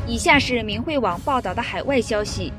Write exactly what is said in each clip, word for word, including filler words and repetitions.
以下是明慧网报道的海外消息，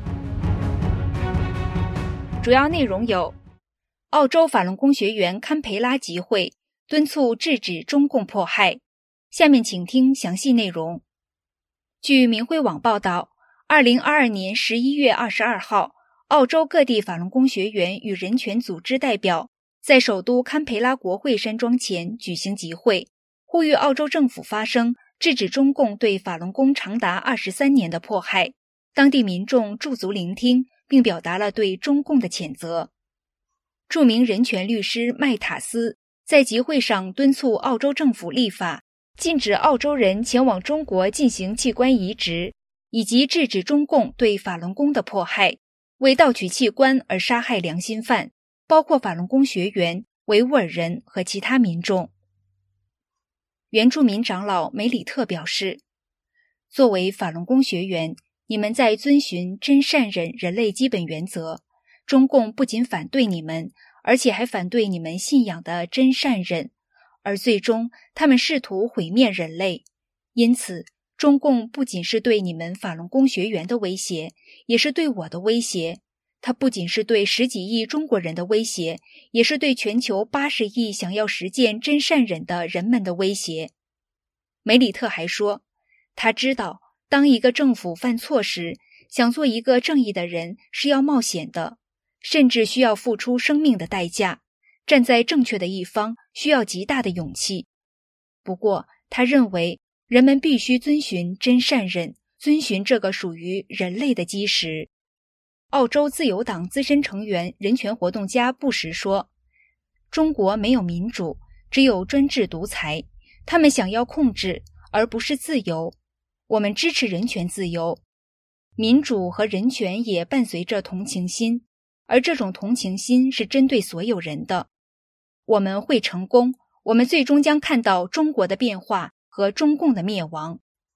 主要内容有：澳洲法轮功学员堪培拉集会敦促制止中共迫害。下面请听详细内容。据明慧网报道，二零二二年十一月二十二号，澳洲各地法轮功学员与人权组织代表在首都堪培拉国会山庄前举行集会，呼吁澳洲政府发声，制止中共对法轮功长达二十三年的迫害。当地民众驻足聆听，并表达了对中共的谴责。著名人权律师麦塔斯在集会上敦促澳洲政府立法，禁止澳洲人前往中国进行器官移植，以及制止中共对法轮功的迫害，为盗取器官而杀害良心犯，包括法轮功学员、维吾尔人和其他民众。原住民长老梅里特表示，作为法轮功学员，你们在遵循真善忍人类基本原则，中共不仅反对你们，而且还反对你们信仰的真善忍，而最终他们试图毁灭人类。因此，中共不仅是对你们法轮功学员的威胁，也是对我的威胁。它不仅是对十几亿中国人的威胁，也是对全球八十亿想要实践真善忍的人们的威胁。梅里特还说，他知道当一个政府犯错时，想做一个正义的人是要冒险的，甚至需要付出生命的代价。站在正确的一方需要极大的勇气。不过，他认为人们必须遵循真善忍，遵循这个属于人类的基石。澳洲自由党资深成员、人权活动家布什说，中国没有民主，只有专制独裁，他们想要控制，而不是自由。我们支持人权自由。民主和人权也伴随着同情心，而这种同情心是针对所有人的。我们会成功，我们最终将看到中国的变化和中共的灭亡。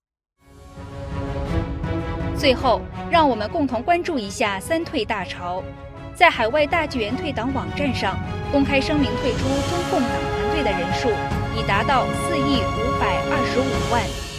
最后，让我们共同关注一下三退大潮。在海外大纪元退党网站上，公开声明退出中共党团队的人数已达到四亿五百二十五万。